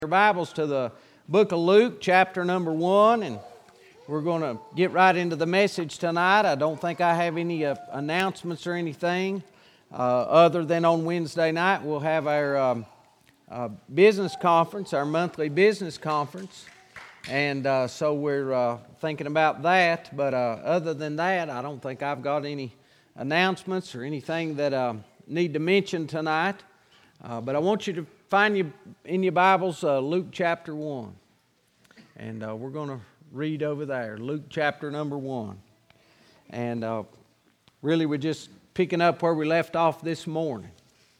Your Bibles to the book of Luke, chapter number 1, and we're going to get right into the message tonight. I don't think I have any announcements or anything other than on Wednesday night we'll have our business conference, our monthly business conference, and so we're thinking about that. But other than that, I don't think I've got any announcements or anything that I need to mention tonight. But I want you to find you in your Bibles Luke chapter 1. And we're going to read over there, Luke chapter number 1. And really we're just picking up where we left off this morning.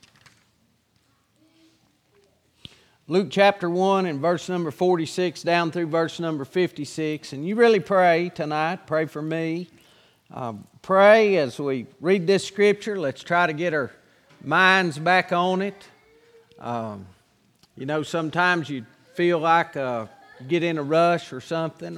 Luke chapter 1 and verse number 46 down through verse number 56. And you really pray tonight, pray for me. Pray as we read this scripture. Let's try to get our minds back on it. Sometimes you feel like get in a rush or something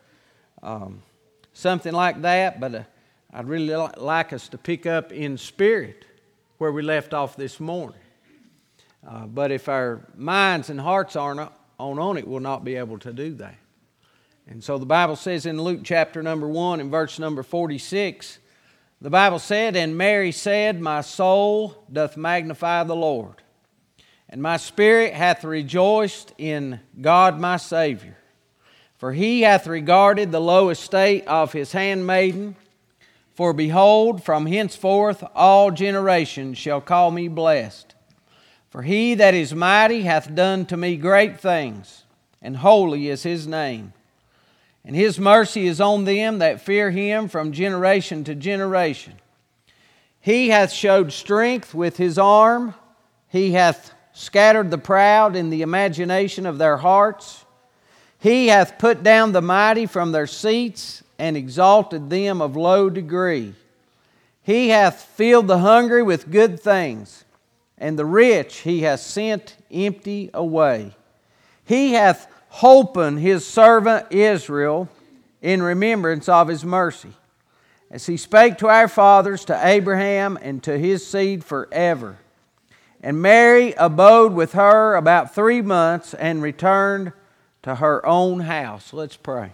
something like that, but I'd really like us to pick up in spirit where we left off this morning. But if our minds and hearts aren't on it, we'll not be able to do that. And so the Bible says in Luke chapter number 1 and verse number 46, the Bible said, "And Mary said, My soul doth magnify the Lord, and my spirit hath rejoiced in God my Savior. For he hath regarded the low estate of his handmaiden. For behold, from henceforth all generations shall call me blessed. For he that is mighty hath done to me great things, and holy is his name. And his mercy is on them that fear him from generation to generation. He hath showed strength with his arm. He hath scattered the proud in the imagination of their hearts. He hath put down the mighty from their seats and exalted them of low degree. He hath filled the hungry with good things, and the rich he hath sent empty away. He hath holpen his servant Israel in remembrance of his mercy, as he spake to our fathers, to Abraham, and to his seed forever. And Mary abode with her about 3 months and returned to her own house." Let's pray.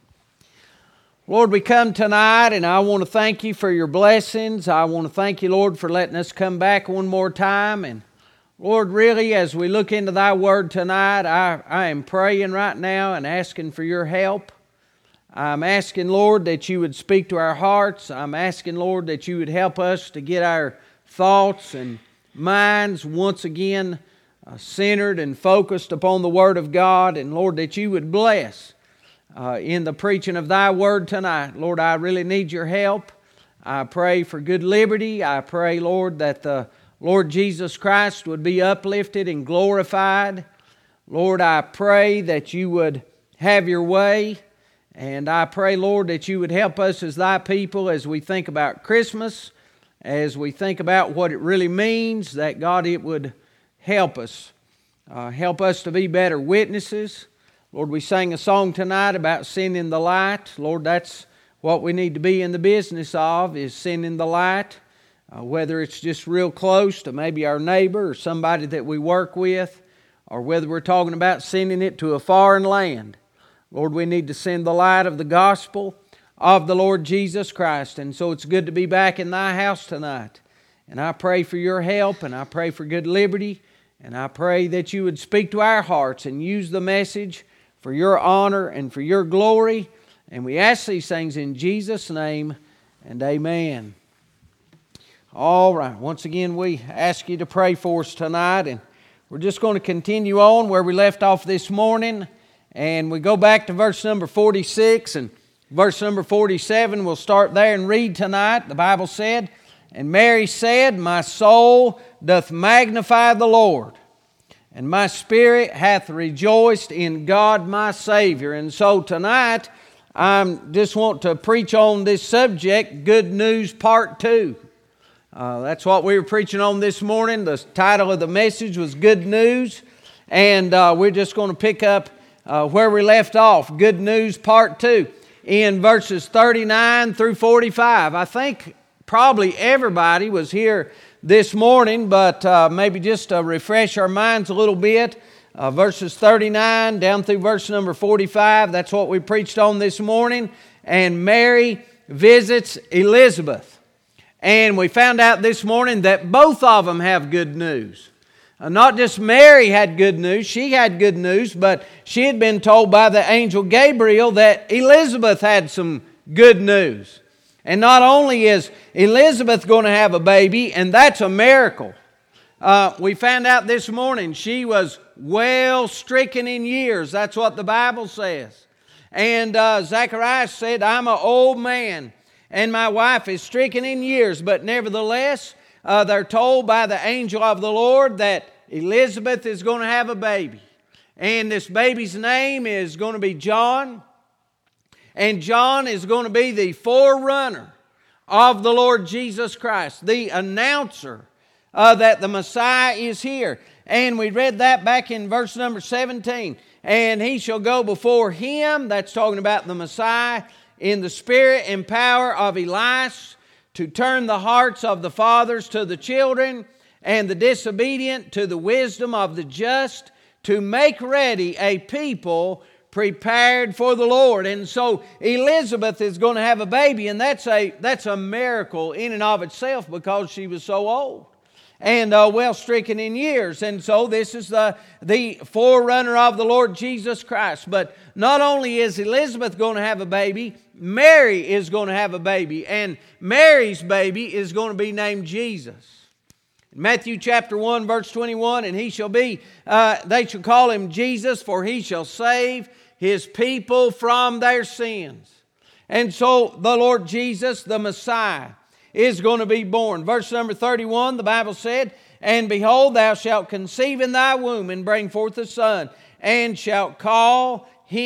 Lord, we come tonight and I want to thank you for your blessings. I want to thank you, Lord, for letting us come back one more time. And Lord, really, as we look into thy word tonight, I am praying right now and asking for your help. I'm asking, Lord, that you would speak to our hearts. I'm asking, Lord, that you would help us to get our thoughts and minds once again centered and focused upon the Word of God. And Lord, that you would bless in the preaching of thy Word tonight. Lord, I really need your help. I pray for good liberty. I pray, Lord, that the Lord Jesus Christ would be uplifted and glorified. Lord, I pray that you would have your way. And I pray, Lord, that you would help us as thy people as we think about Christmas, as we think about what it really means, that God, it would help us to be better witnesses. Lord, we sang a song tonight about sending the light. Lord, that's what we need to be in the business of, is sending the light, whether it's just real close to maybe our neighbor or somebody that we work with, or whether we're talking about sending it to a foreign land. Lord, we need to send the light of the gospel of the Lord Jesus Christ. And so it's good to be back in thy house tonight. And I pray for your help, and I pray for good liberty, and I pray that you would speak to our hearts and use the message for your honor and for your glory. And we ask these things in Jesus' name, and amen. All right, once again we ask you to pray for us tonight, and we're just going to continue on where we left off this morning. And we go back to verse number 46 and verse number 47. We'll start there and read tonight. The Bible said, "And Mary said, My soul doth magnify the Lord, and my spirit hath rejoiced in God my Savior." And so tonight, I just want to preach on this subject, Good News Part 2. That's what we were preaching on this morning. The title of the message was Good News. And we're just going to pick up where we left off, Good News Part 2, in verses 39 through 45. I think probably everybody was here this morning, but maybe just to refresh our minds a little bit, verses 39 down through verse number 45. That's what we preached on this morning. And Mary visits Elizabeth. And we found out this morning that both of them have good news. Not just Mary had good news, she had good news, but she had been told by the angel Gabriel that Elizabeth had some good news. And not only is Elizabeth going to have a baby, and that's a miracle. We found out this morning she was well stricken in years. That's what the Bible says. And Zacharias said, I'm an old man, and my wife is stricken in years. But nevertheless, they're told by the angel of the Lord that Elizabeth is going to have a baby. And this baby's name is going to be John. And John is going to be the forerunner of the Lord Jesus Christ, the announcer that the Messiah is here. And we read that back in verse number 17. And he shall go before him, that's talking about the Messiah, in the spirit and power of Elias, to turn the hearts of the fathers to the children, and the disobedient to the wisdom of the just, to make ready a people prepared for the Lord. And so Elizabeth is going to have a baby, and that's a miracle in and of itself, because she was so old and well stricken in years. And so this is the forerunner of the Lord Jesus Christ. But not only is Elizabeth going to have a baby, Mary is going to have a baby. And Mary's baby is going to be named Jesus. Matthew chapter 1 verse 21, and he shall be, they shall call him Jesus, for he shall save his people from their sins. And so the Lord Jesus, the Messiah, is going to be born. Verse number 31, the Bible said, and behold, thou shalt conceive in thy womb and bring forth a son, and shalt call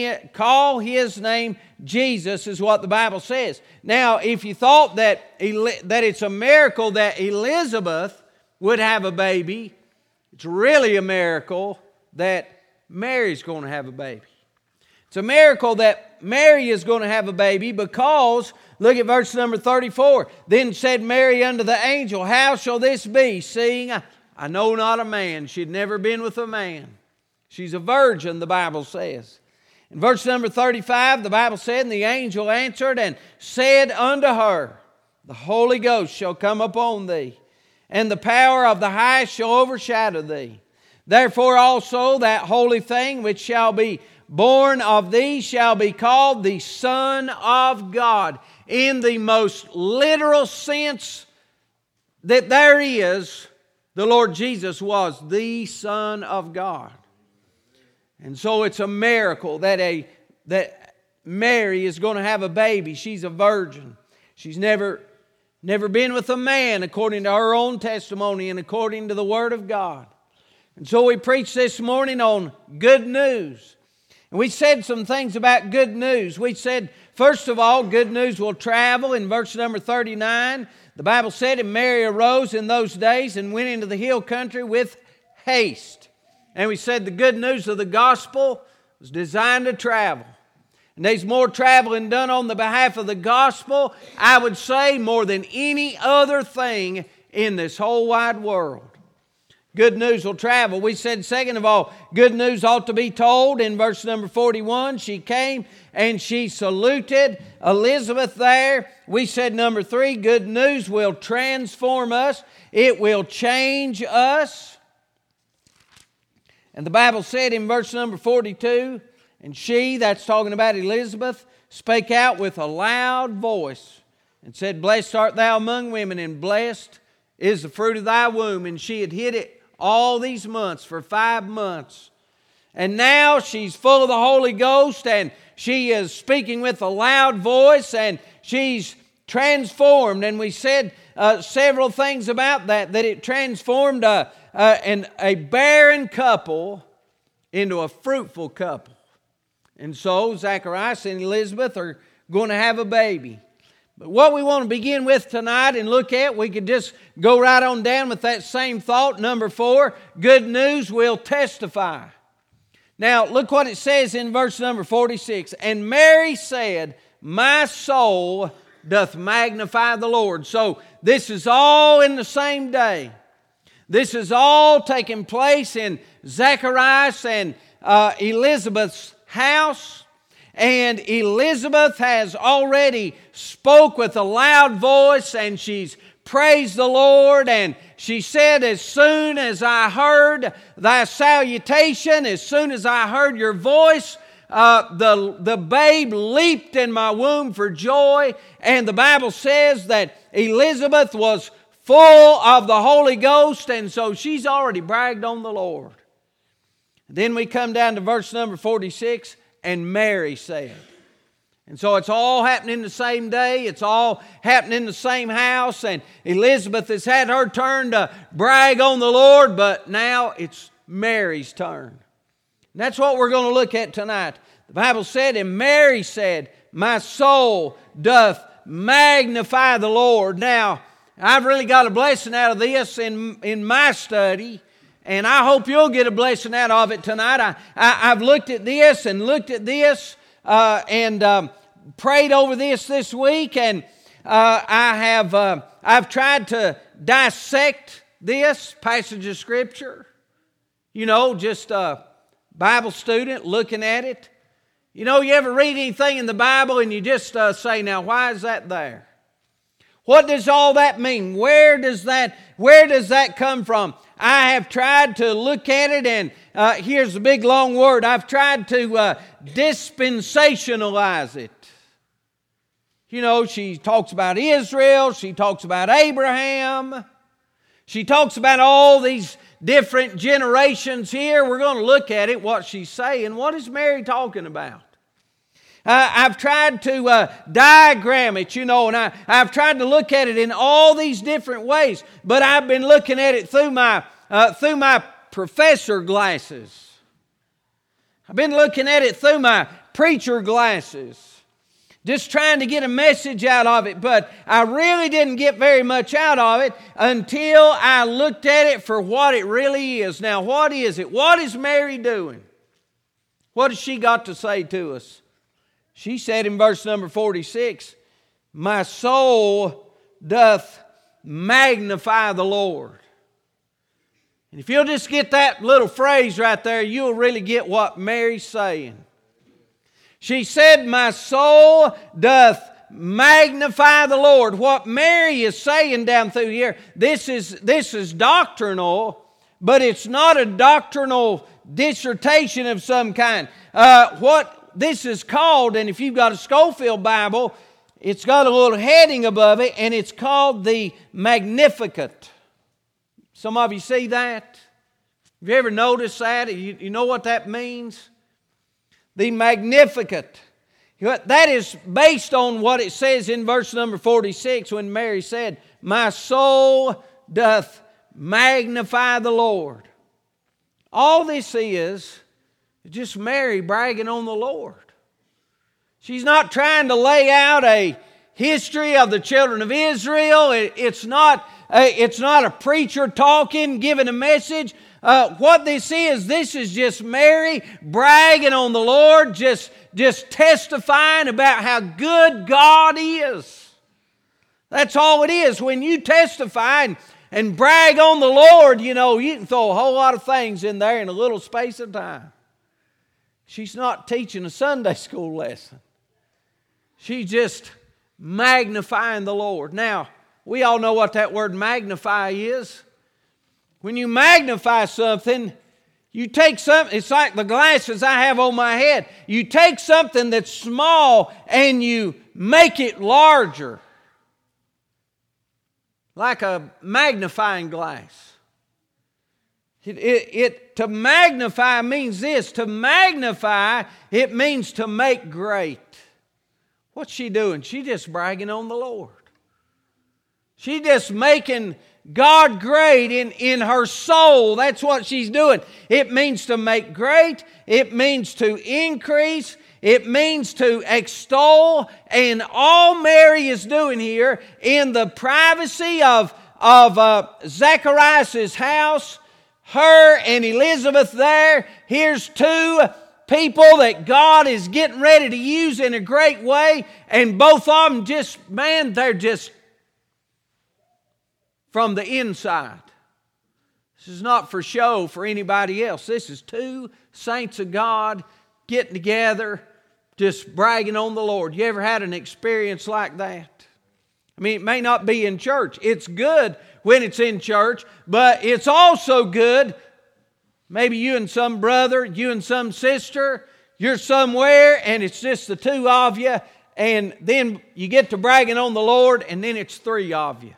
his name Jesus, is what the Bible says. Now, if you thought that it's a miracle that Elizabeth would have a baby, it's really a miracle that Mary's going to have a baby. It's a miracle that Mary is going to have a baby, because, look at verse number 34. Then said Mary unto the angel, how shall this be, seeing I know not a man? She'd never been with a man. She's a virgin, the Bible says. In verse number 35, the Bible said, and the angel answered and said unto her, the Holy Ghost shall come upon thee, and the power of the highest shall overshadow thee. Therefore also that holy thing which shall be born of thee shall be called the Son of God. In the most literal sense that there is, the Lord Jesus was the Son of God. And so it's a miracle that Mary is going to have a baby. She's a virgin. She's never been with a man, according to her own testimony and according to the Word of God. And so we preached this morning on good news. And we said some things about good news. We said, first of all, good news will travel. In verse number 39, the Bible said, and Mary arose in those days and went into the hill country with haste. And we said the good news of the gospel was designed to travel. And there's more traveling done on the behalf of the gospel, I would say, more than any other thing in this whole wide world. Good news will travel. We said, second of all, good news ought to be told. In verse number 41, she came and she saluted Elizabeth there. We said, number 3, good news will transform us. It will change us. And the Bible said in verse number 42, and she, that's talking about Elizabeth, spake out with a loud voice and said, blessed art thou among women, and blessed is the fruit of thy womb. And she had hid it all these months, for 5 months. And now she's full of the Holy Ghost, and she is speaking with a loud voice, and she's transformed. And we said several things about that it transformed a barren couple into a fruitful couple. And so Zacharias and Elizabeth are going to have a baby. But what we want to begin with tonight and look at, we could just go right on down with that same thought. Number 4, good news will testify. Now, look what it says in verse number 46. And Mary said, my soul doth magnify the Lord. So this is all in the same day. This is all taking place in Zacharias and Elizabeth's house. And Elizabeth has already spoke with a loud voice, and she's praised the Lord. And she said, as soon as I heard thy salutation, as soon as I heard your voice, the babe leaped in my womb for joy. And the Bible says that Elizabeth was full of the Holy Ghost, and so she's already bragged on the Lord. Then we come down to verse number 46, and Mary said. And so it's all happening the same day. It's all happening in the same house. And Elizabeth has had her turn to brag on the Lord, but now it's Mary's turn. And that's what we're going to look at tonight. The Bible said, and Mary said, my soul doth magnify the Lord. Now, I've really got a blessing out of this in my study, and I hope you'll get a blessing out of it tonight. I've looked at this and prayed over this week, and I've tried to dissect this passage of Scripture. You know, just a Bible student looking at it. You know, you ever read anything in the Bible and you just say, now why is that there? What does all that mean? Where does that come from? I have tried to look at it, and here's a big long word. I've tried to dispensationalize it. You know, she talks about Israel. She talks about Abraham. She talks about all these different generations here. We're going to look at it, what she's saying. What is Mary talking about? I've tried to diagram it, you know, and I've tried to look at it in all these different ways. But I've been looking at it through my professor glasses. I've been looking at it through my preacher glasses. Just trying to get a message out of it. But I really didn't get very much out of it until I looked at it for what it really is. Now, what is it? What is Mary doing? What has she got to say to us? She said in verse number 46, my soul doth magnify the Lord. And if you'll just get that little phrase right there, you'll really get what Mary's saying. She said, my soul doth magnify the Lord. What Mary is saying down through here, this is doctrinal, but it's not a doctrinal dissertation of some kind. What this is called, and if you've got a Scofield Bible, it's got a little heading above it, and it's called the Magnificat. Some of you see that? Have you ever noticed that? You know what that means? The Magnificat. That is based on what it says in verse number 46 when Mary said, my soul doth magnify the Lord. All this is just Mary bragging on the Lord. She's not trying to lay out a history of the children of Israel. It's not a preacher talking, giving a message. What this is just Mary bragging on the Lord, just testifying about how good God is. That's all it is. When you testify and brag on the Lord, you know, you can throw a whole lot of things in there in a little space of time. She's not teaching a Sunday school lesson. She's just magnifying the Lord. Now, we all know what that word magnify is. When you magnify something, you take something, it's like the glasses I have on my head. You take something that's small and you make it larger. Like a magnifying glass. To magnify means this. To magnify, it means to make great. What's she doing? She's just bragging on the Lord. She's just making God great in her soul. That's what she's doing. It means to make great. It means to increase. It means to extol. And all Mary is doing here in the privacy of Zacharias' house, her and Elizabeth there. Here's two people that God is getting ready to use in a great way. And both of them they're just from the inside. This is not for show for anybody else. This is two saints of God getting together, just bragging on the Lord. You ever had an experience like that? I mean, it may not be in church. It's good when it's in church, but it's also good. Maybe you and some brother, you and some sister, you're somewhere and it's just the two of you, and then you get to bragging on the Lord, and then it's three of you.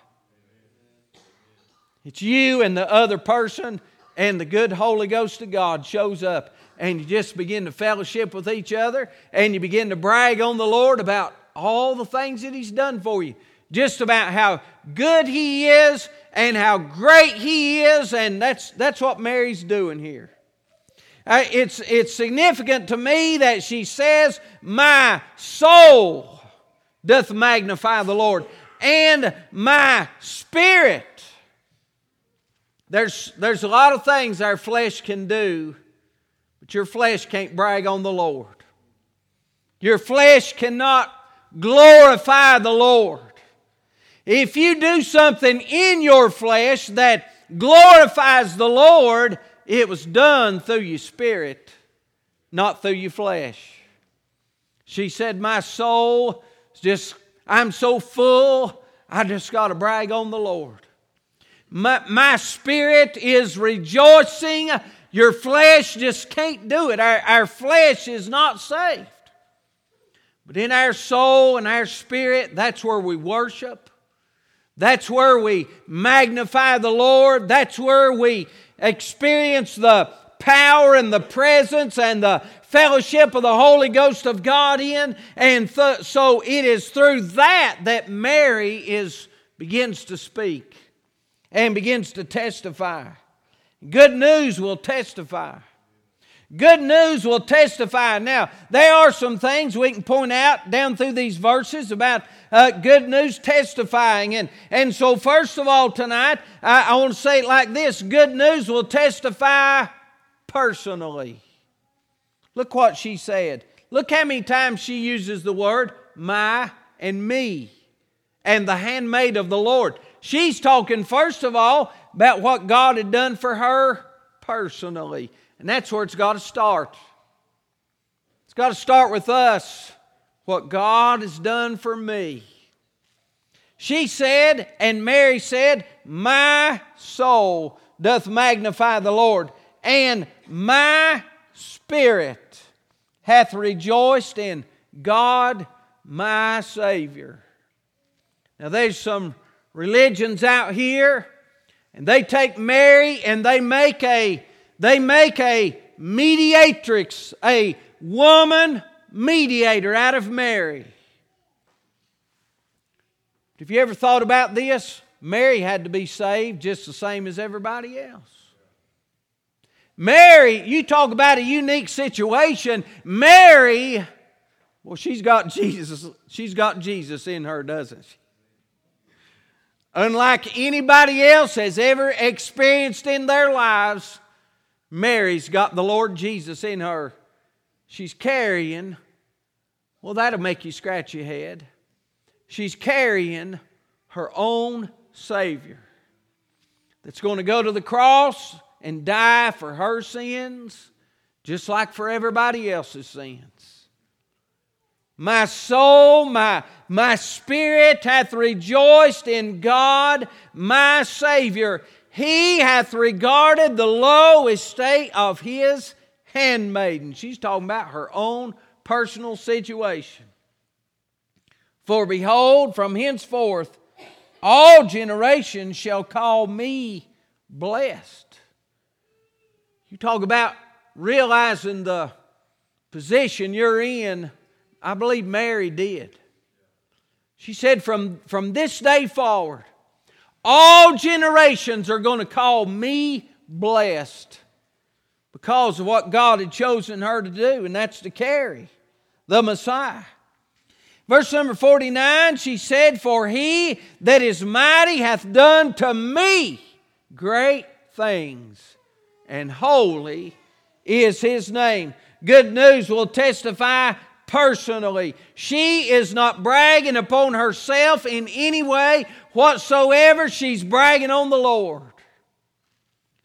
It's you and the other person, and the good Holy Ghost of God shows up, and you just begin to fellowship with each other, and you begin to brag on the Lord about all the things that He's done for you. Just about how good He is and how great He is, and that's what Mary's doing here. It's significant to me that she says, my soul doth magnify the Lord, and my spirit. There's a lot of things our flesh can do, but your flesh can't brag on the Lord. Your flesh cannot glorify the Lord. If you do something in your flesh that glorifies the Lord, it was done through your spirit, not through your flesh. She said, my soul is just, I'm so full, I just got to brag on the Lord. My spirit is rejoicing. Your flesh just can't do it. Our flesh is not saved. But in our soul and our spirit, that's where we worship. That's where we magnify the Lord. That's where we experience the power and the presence and the fellowship of the Holy Ghost of God in. And so it is through that Mary begins to speak and begins to testify. Good news will testify. Good news will testify. Now, there are some things we can point out down through these verses about good news testifying. And so first of all tonight, I want to say it like this. Good news will testify personally. Look what she said. Look how many times she uses the word my and me and the handmaid of the Lord. She's talking first of all about what God had done for her personally. And that's where it's got to start. It's got to start with us. What God has done for me. She said, and Mary said, my soul doth magnify the Lord, and my spirit hath rejoiced in God my Savior. Now there's some religions out here, and they take Mary and they make a mediatrix, a woman mediator out of Mary. Have you ever thought about this? Mary had to be saved just the same as everybody else. Mary, you talk about a unique situation. Mary, well, she's got Jesus. She's got Jesus in her, doesn't she? Unlike anybody else has ever experienced in their lives, Mary's got the Lord Jesus in her. She's carrying, well, that'll make you scratch your head. She's carrying her own Savior that's going to go to the cross and die for her sins, just like for everybody else's sins. My soul, my spirit hath rejoiced in God, my Savior. He hath regarded the low estate of His handmaiden. She's talking about her own personal situation. For behold, from henceforth, all generations shall call me blessed. You talk about realizing the position you're in. I believe Mary did. She said, from this day forward, all generations are going to call me blessed because of what God had chosen her to do, and that's to carry the Messiah. Verse number 49, she said, for He that is mighty hath done to me great things, and holy is His name. Good news will testify personally. She is not bragging upon herself in any way whatsoever. She's bragging on the Lord.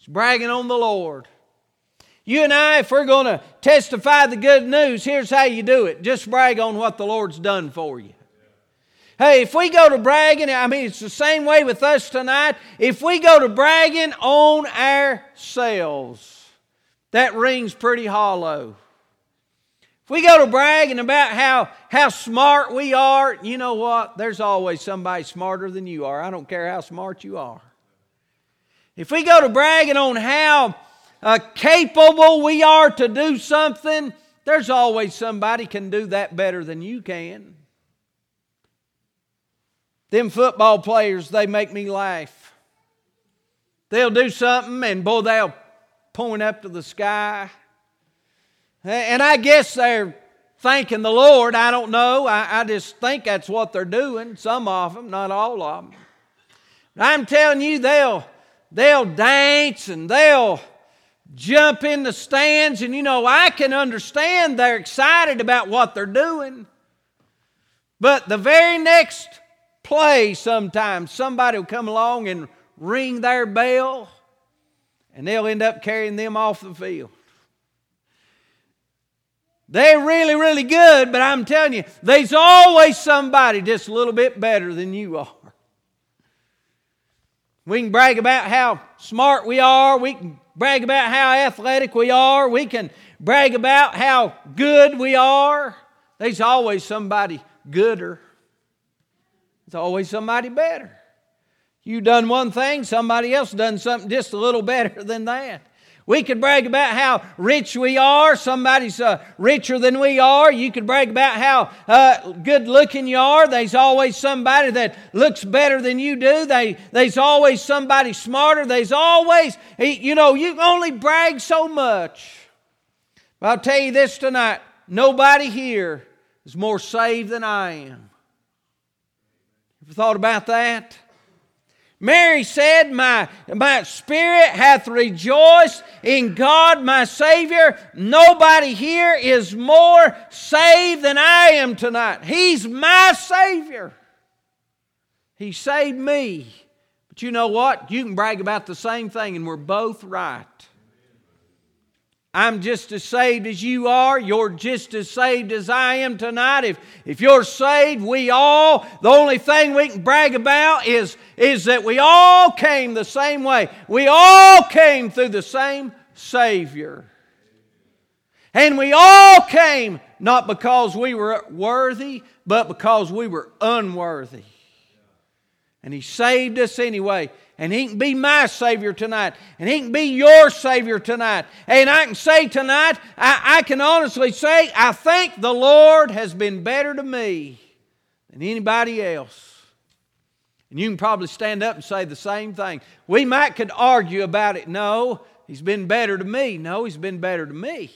It's bragging on the Lord. You and I, if we're going to testify the good news, here's how you do it. Just brag on what the Lord's done for you. Hey, if we go to bragging, it's the same way with us tonight. If we go to bragging on ourselves, that rings pretty hollow. If we go to bragging about how smart we are, you know what? There's always somebody smarter than you are. I don't care how smart you are. If we go to bragging on how capable we are to do something, there's always somebody can do that better than you can. Them football players, they make me laugh. They'll do something and boy, they'll point up to the sky. And I guess they're thanking the Lord. I don't know. I just think that's what they're doing. Some of them, not all of them. But I'm telling you, they'll dance and they'll jump in the stands. And I can understand they're excited about what they're doing. But the very next play, sometimes somebody will come along and ring their bell, and they'll end up carrying them off the field. They're really, really good, but I'm telling you, there's always somebody just a little bit better than you are. We can brag about how smart we are. We can brag about how athletic we are. We can brag about how good we are. There's always somebody gooder. There's always somebody better. You done one thing, somebody else done something just a little better than that. We could brag about how rich we are. Somebody's richer than we are. You could brag about how good looking you are. There's always somebody that looks better than you do. There's always somebody smarter. There's always, you can only brag so much. But I'll tell you this tonight. Nobody here is more saved than I am. Ever thought about that? Mary said, my spirit hath rejoiced in God my Savior. Nobody here is more saved than I am tonight. He's my Savior. He saved me. But you know what? You can brag about the same thing and we're both right. I'm just as saved as you are. You're just as saved as I am tonight. If you're saved, the only thing we can brag about is that we all came the same way. We all came through the same Savior. And we all came not because we were worthy, but because we were unworthy. And He saved us anyway. And He can be my Savior tonight. And He can be your Savior tonight. And I can say tonight, I can honestly say, I think the Lord has been better to me than anybody else. And you can probably stand up and say the same thing. We could argue about it. No, He's been better to me. No, He's been better to me.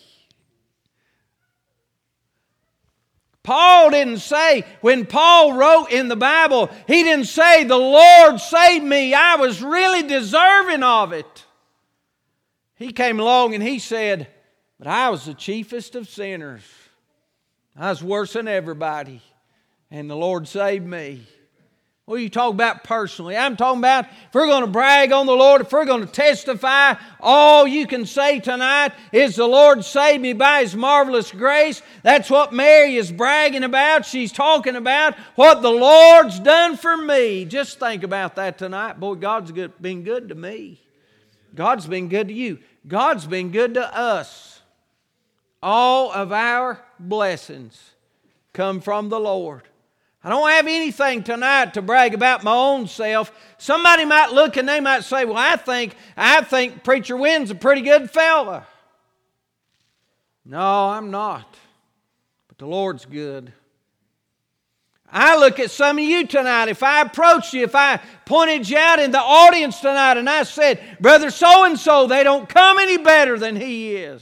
Paul didn't say, when Paul wrote in the Bible, he didn't say, the Lord saved me. I was really deserving of it. He came along and he said, but I was the chiefest of sinners. I was worse than everybody. And the Lord saved me. What are you talking about personally? I'm talking about if we're going to brag on the Lord, if we're going to testify, all you can say tonight is the Lord saved me by His marvelous grace. That's what Mary is bragging about. She's talking about what the Lord's done for me. Just think about that tonight. Boy, God's been good to me. God's been good to you. God's been good to us. All of our blessings come from the Lord. I don't have anything tonight to brag about my own self. Somebody might look and they might say, well, I think Preacher Wynn's a pretty good fella. No, I'm not. But the Lord's good. I look at some of you tonight. If I approached you, if I pointed you out in the audience tonight and I said, Brother so-and-so, they don't come any better than he is.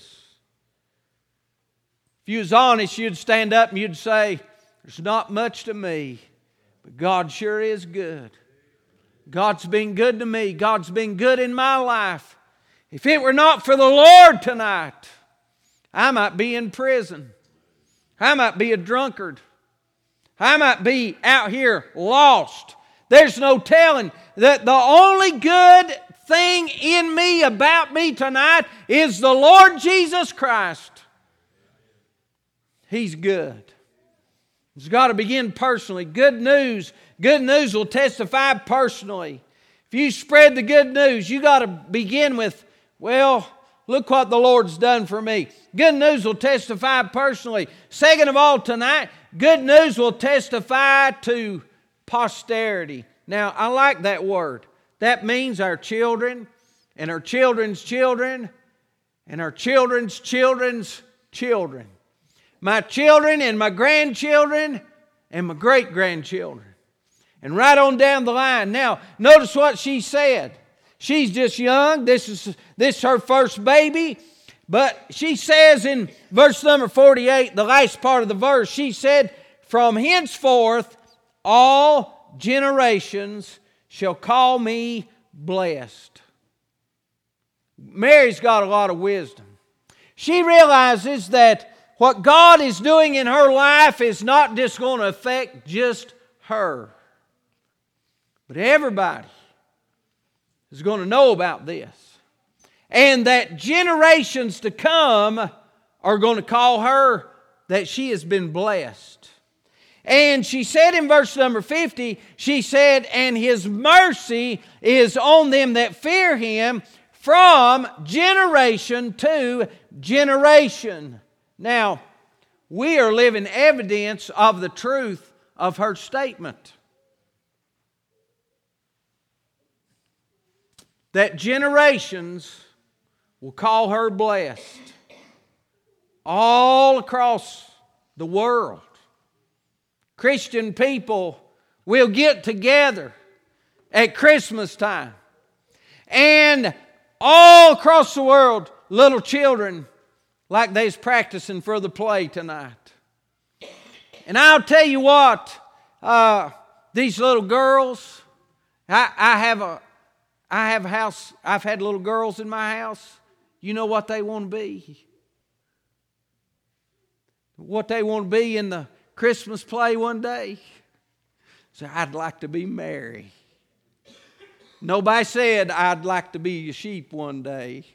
If you was honest, you'd stand up and you'd say, there's not much to me, but God sure is good. God's been good to me. God's been good in my life. If it were not for the Lord tonight, I might be in prison. I might be a drunkard. I might be out here lost. There's no telling that the only good thing in me, about me tonight, is the Lord Jesus Christ. He's good. It's got to begin personally. Good news will testify personally. If you spread the good news, you got to begin with, well, look what the Lord's done for me. Good news will testify personally. Second of all, tonight, good news will testify to posterity. Now, I like that word. That means our children and our children's children and our children's children's children. My children and my grandchildren and my great-grandchildren. And right on down the line. Now, notice what she said. She's just young. This is her first baby. But she says in verse number 48, the last part of the verse, she said, "From henceforth all generations shall call me blessed." Mary's got a lot of wisdom. She realizes that what God is doing in her life is not just going to affect just her, but everybody is going to know about this. And that generations to come are going to call her that she has been blessed. And she said in verse number 50, she said, "And His mercy is on them that fear Him from generation to generation." Now, we are living evidence of the truth of her statement. That generations will call her blessed. All across the world, Christian people will get together at Christmas time. And all across the world, little children like they's practicing for the play tonight. And I'll tell you what, these little girls, I have a house, I've had little girls in my house. You know what they want to be? What they want to be in the Christmas play one day? So I'd like to be Mary. Nobody said I'd like to be a sheep one day.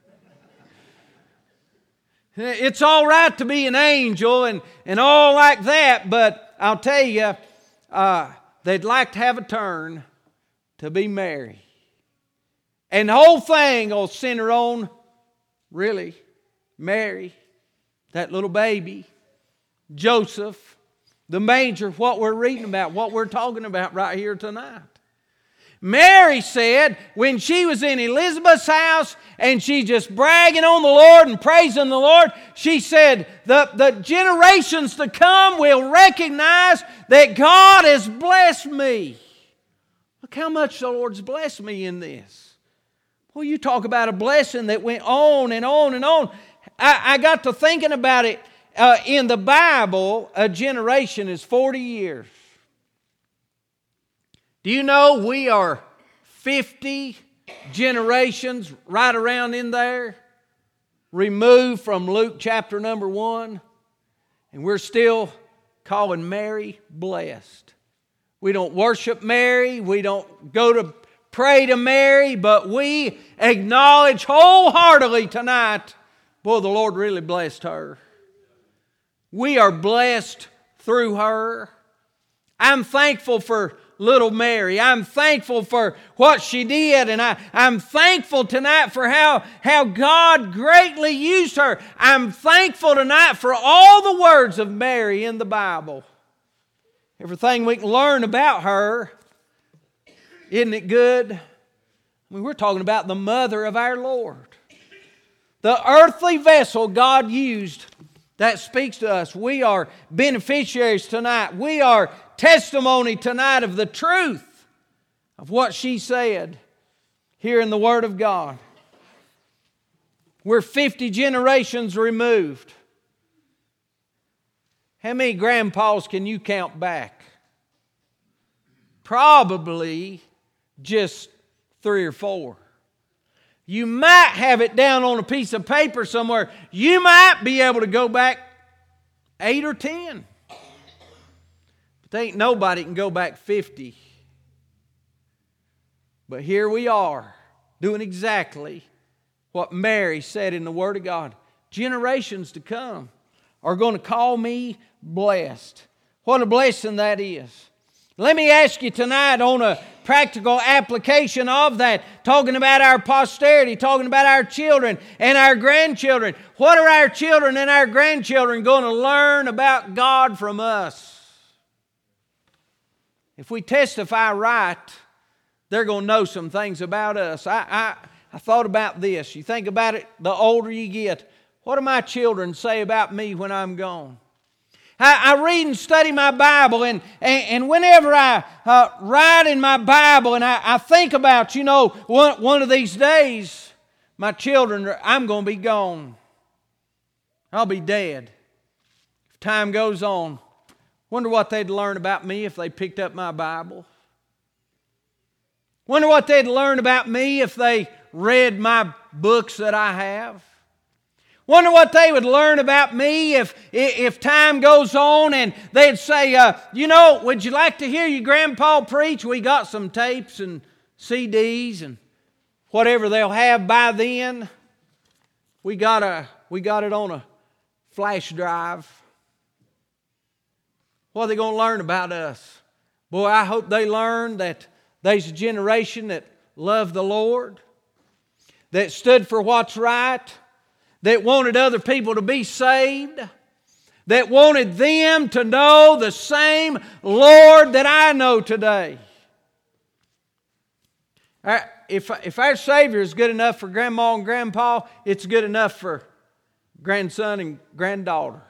It's all right to be an angel and all like that, but I'll tell you, they'd like to have a turn to be Mary. And the whole thing will center on, really, Mary, that little baby, Joseph, the manger, what we're reading about, what we're talking about right here tonight. Mary said when she was in Elizabeth's house and she just bragging on the Lord and praising the Lord, she said the generations to come will recognize that God has blessed me. Look how much the Lord's blessed me in this. Well, you talk about a blessing that went on and on and on. I got to thinking about it. In the Bible, a generation is 40 years. Do you know we are 50 generations right around in there, removed from Luke chapter number 1, and we're still calling Mary blessed. We don't worship Mary, we don't go to pray to Mary, but we acknowledge wholeheartedly tonight, boy, the Lord really blessed her. We are blessed through her. I'm thankful for little Mary. I'm thankful for what she did, and I'm thankful tonight for how God greatly used her. I'm thankful tonight for all the words of Mary in the Bible. Everything we can learn about her. Isn't it good? I mean, we're talking about the mother of our Lord. The earthly vessel God used that speaks to us. We are beneficiaries tonight. We are testimony tonight of the truth of what she said here in the Word of God. We're 50 generations removed. How many grandpas can you count back? Probably just 3 or 4. You might have it down on a piece of paper somewhere. You might be able to go back 8 or 10. But there ain't nobody can go back 50. But here we are doing exactly what Mary said in the Word of God. Generations to come are going to call me blessed. What a blessing that is. Let me ask you tonight on a practical application of that, talking about our posterity, talking about our children and our grandchildren. What are our children and our grandchildren going to learn about God from us? If we testify right, they're going to know some things about us. I thought about this. You think about it, the older you get, what do my children say about me when I'm gone? I read and study my Bible, and whenever I write in my Bible and I think about, one of these days, my children, I'm going to be gone. I'll be dead. If time goes on, wonder what they'd learn about me if they picked up my Bible. Wonder what they'd learn about me if they read my books that I have. Wonder what they would learn about me if time goes on and they'd say, would you like to hear your grandpa preach? We got some tapes and CDs and whatever they'll have by then. We got it on a flash drive. What are they going to learn about us? Boy, I hope they learn that there's a generation that loved the Lord, that stood for what's right, that wanted other people to be saved, that wanted them to know the same Lord that I know today. If our Savior is good enough for Grandma and Grandpa, it's good enough for grandson and granddaughter.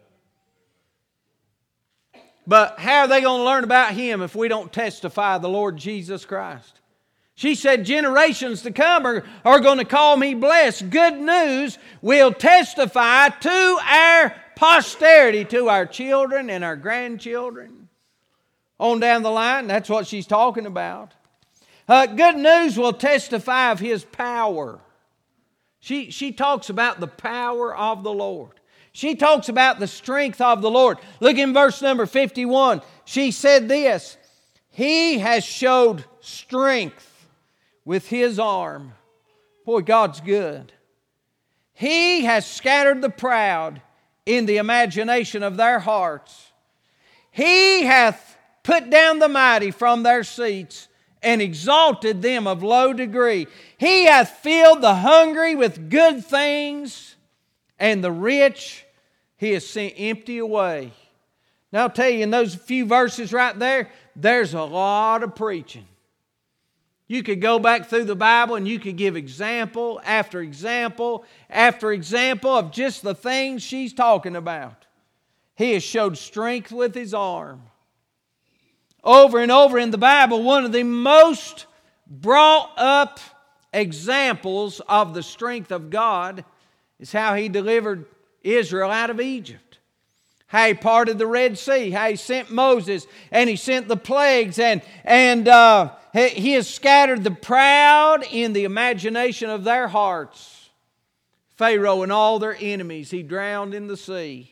But how are they going to learn about Him if we don't testify the Lord Jesus Christ? She said, generations to come are going to call me blessed. Good news will testify to our posterity, to our children and our grandchildren. On down the line, that's what she's talking about. Good news will testify of His power. She talks about the power of the Lord. She talks about the strength of the Lord. Look in verse number 51. She said this, He has showed strength with His arm. Boy, God's good. He has scattered the proud in the imagination of their hearts. He hath put down the mighty from their seats and exalted them of low degree. He hath filled the hungry with good things, and the rich He has sent empty away. Now I'll tell you, in those few verses right there, there's a lot of preaching. You could go back through the Bible and you could give example after example after example of just the things she's talking about. He has showed strength with His arm. Over and over in the Bible, one of the most brought up examples of the strength of God is how He delivered Israel out of Egypt. How He parted the Red Sea, how He sent Moses and He sent the plagues, and He has scattered the proud in the imagination of their hearts. Pharaoh and all their enemies He drowned in the sea.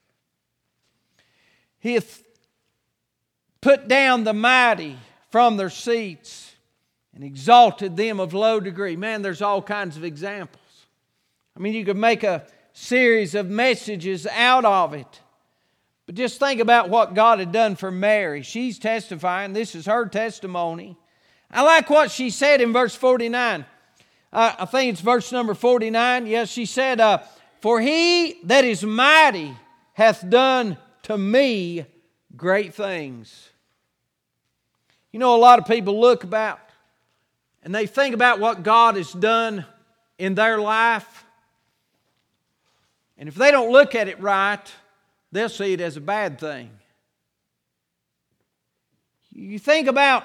He hath put down the mighty from their seats and exalted them of low degree. Man, there's all kinds of examples. I mean, you could make a series of messages out of it. But just think about what God had done for Mary. She's testifying. This is her testimony. I like what she said in verse 49. I think it's verse number 49. Yes, she said, For He that is mighty hath done to me great things. You know, a lot of people look about and they think about what God has done in their life. And if they don't look at it right, they'll see it as a bad thing. You think about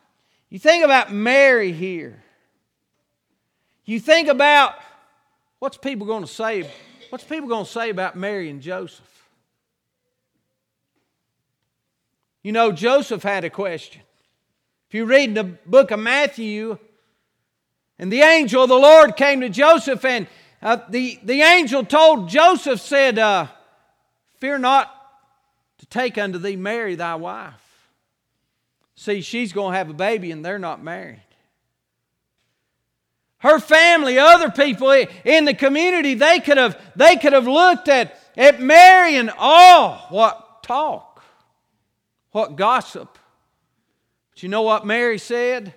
Mary here. You think about what's people going to say? What's people going to say about Mary and Joseph? You know, Joseph had a question. If you read the book of Matthew, and the angel of the Lord came to Joseph, and the angel told Joseph, said, Fear not to take unto thee Mary thy wife. See, she's going to have a baby and they're not married. Her family, other people in the community, they could have looked at Mary and, oh, what talk, what gossip. But you know what Mary said?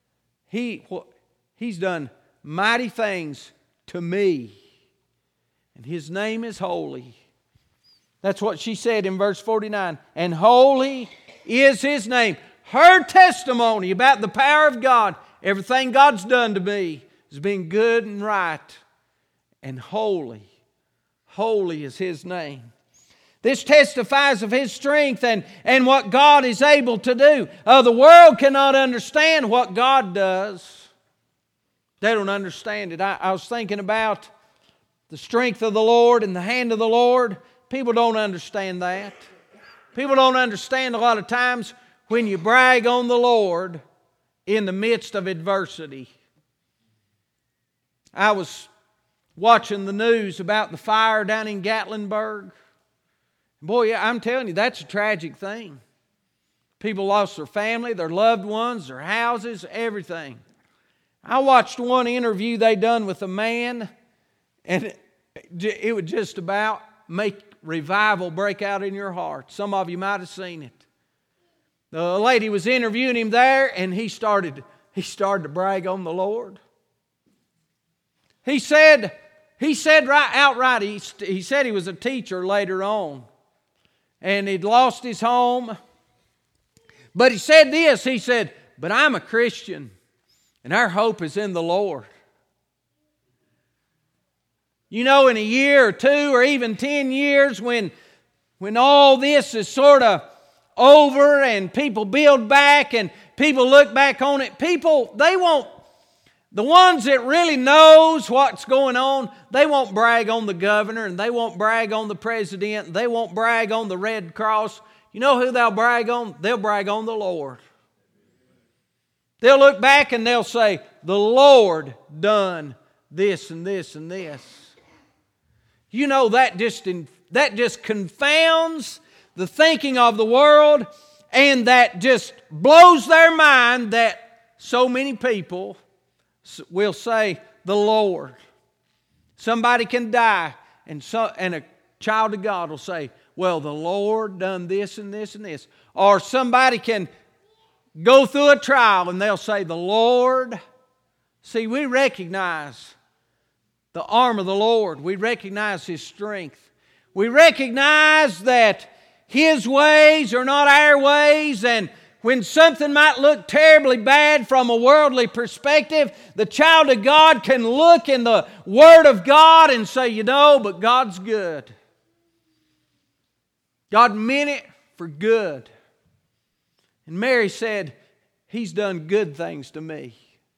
He's done mighty things to me, and His name is holy. That's what she said in verse 49. And holy is His name. Her testimony about the power of God, everything God's done to me, has been good and right and holy. Holy is His name. This testifies of His strength and what God is able to do. The world cannot understand what God does. They don't understand it. I was thinking about the strength of the Lord and the hand of the Lord. People don't understand that. People don't understand a lot of times when you brag on the Lord in the midst of adversity. I was watching the news about the fire down in Gatlinburg. Boy, yeah, I'm telling you, that's a tragic thing. People lost their family, their loved ones, their houses, everything. I watched one interview they done with a man, and it would just about make revival break out in your heart. Some of you might have seen it. The lady was interviewing him there, and he started to brag on the Lord. He said right outright, he said he was a teacher later on, and he'd lost his home. But he said this, he said, but I'm a Christian, and our hope is in the Lord. You know, in a year or two or even 10 years, when all this is sort of over and people build back and people look back on it, the ones that really knows what's going on, they won't brag on the governor and they won't brag on the president and they won't brag on the Red Cross. You know who they'll brag on? They'll brag on the Lord. They'll look back and they'll say, the Lord done this and this and this. You know, that just confounds the thinking of the world, and that just blows their mind that so many people will say, the Lord. Somebody can die, and a child of God will say, well, the Lord done this and this and this. Or somebody can go through a trial, and they'll say, the Lord. See, we recognize the arm of the Lord. We recognize His strength. We recognize that His ways are not our ways, and when something might look terribly bad from a worldly perspective, the child of God can look in the Word of God and say, you know, but God's good. God meant it for good. And Mary said, He's done good things to me.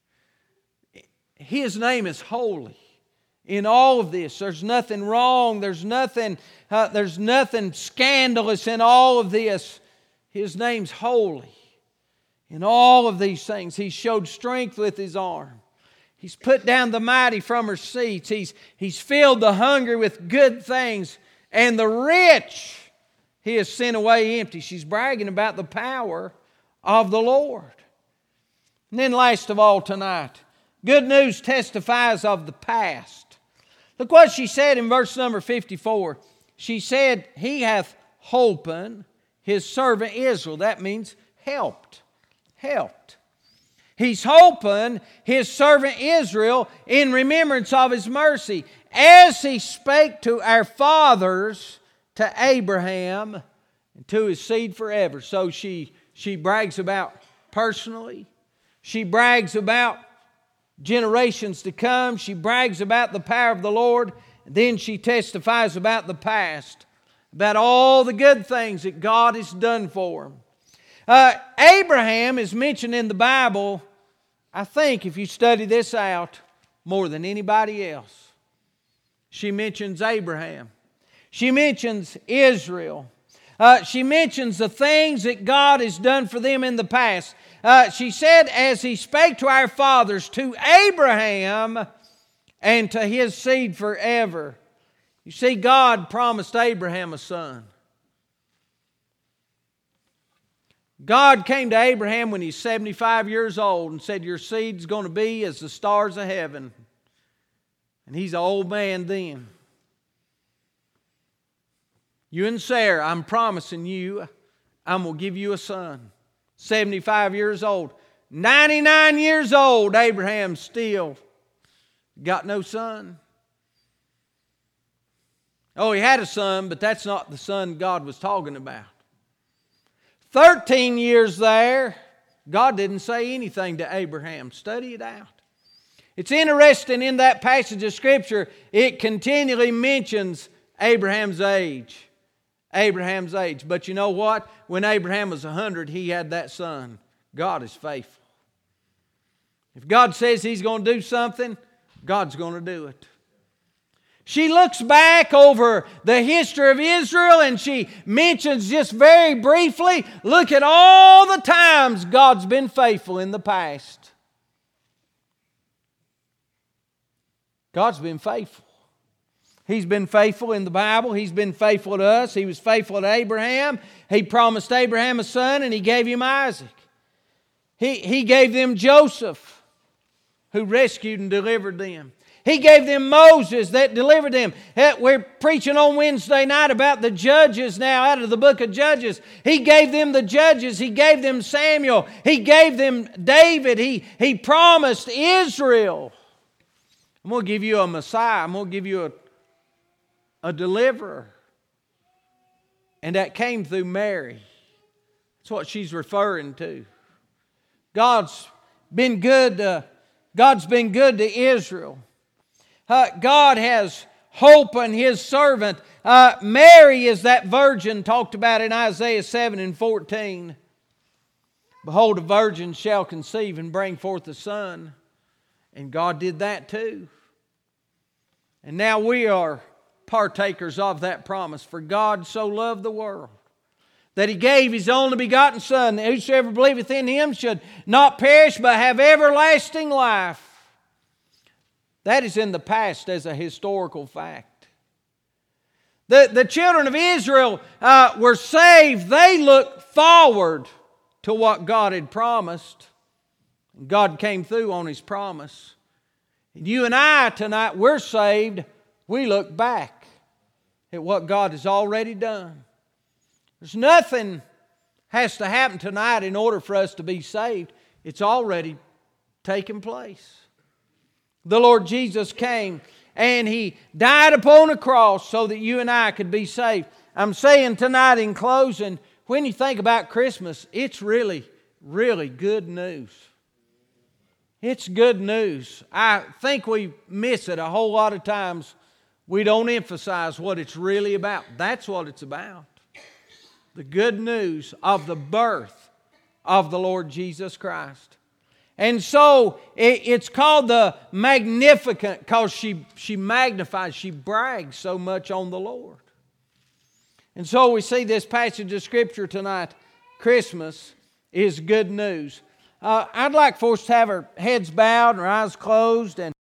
His name is holy. In all of this, there's nothing wrong. There's nothing scandalous in all of this. His name's holy. In all of these things, He showed strength with His arm. He's put down the mighty from her seats. He's filled the hungry with good things, and the rich He has sent away empty. She's bragging about the power of the Lord. And then last of all tonight, good news testifies of the past. Look what she said in verse number 54. She said, He hath holpen His servant Israel. That means helped. Helped. He's holpen His servant Israel in remembrance of His mercy, as He spake to our fathers, to Abraham, and to his seed forever. So she brags about personally. She brags about generations to come. She brags about the power of the Lord. And then she testifies about the past, about all the good things that God has done for him. Abraham is mentioned in the Bible, I think, if you study this out, more than anybody else. She mentions Abraham. She mentions Israel. She mentions the things that God has done for them in the past. She said, as He spake to our fathers, to Abraham, and to his seed forever. You see, God promised Abraham a son. God came to Abraham when he's 75 years old and said, your seed's going to be as the stars of heaven. And he's an old man then. You and Sarah, I'm promising you, I'm going to give you a son. 75 years old. 99 years old, Abraham still got no son. Oh, he had a son, but that's not the son God was talking about. 13 years there, God didn't say anything to Abraham. Study it out. It's interesting in that passage of Scripture, it continually mentions Abraham's age. Abraham's age. But you know what? When Abraham was 100, he had that son. God is faithful. If God says He's going to do something, God's going to do it. She looks back over the history of Israel and she mentions just very briefly, look at all the times God's been faithful in the past. God's been faithful. He's been faithful in the Bible. He's been faithful to us. He was faithful to Abraham. He promised Abraham a son and He gave him Isaac. He gave them Joseph, who rescued and delivered them. He gave them Moses that delivered them. We're preaching on Wednesday night about the judges now out of the book of Judges. He gave them the judges. He gave them Samuel. He gave them David. He promised Israel. I'm going to give you a Messiah. I'm going to give you a deliverer. And that came through Mary. That's what she's referring to. God's been good to Israel. God has hope in His servant. Mary is that virgin talked about in Isaiah 7 and 14. Behold, a virgin shall conceive and bring forth a son. And God did that too. And now we are partakers of that promise. For God so loved the world that He gave His only begotten Son, that whosoever believeth in Him should not perish but have everlasting life. That is in the past as a historical fact. The children of Israel were saved. They looked forward to what God had promised. God came through on His promise. And you and I tonight, we're saved. We look back at what God has already done. There's nothing has to happen tonight in order for us to be saved. It's already taken place. The Lord Jesus came and He died upon a cross so that you and I could be saved. I'm saying tonight in closing, when you think about Christmas, it's really, really good news. It's good news. I think we miss it a whole lot of times. We don't emphasize what it's really about. That's what it's about. The good news of the birth of the Lord Jesus Christ. And so it's called the Magnificat because she magnifies, she brags so much on the Lord. And so we see this passage of Scripture tonight. Christmas is good news. I'd like for us to have our heads bowed and our eyes closed and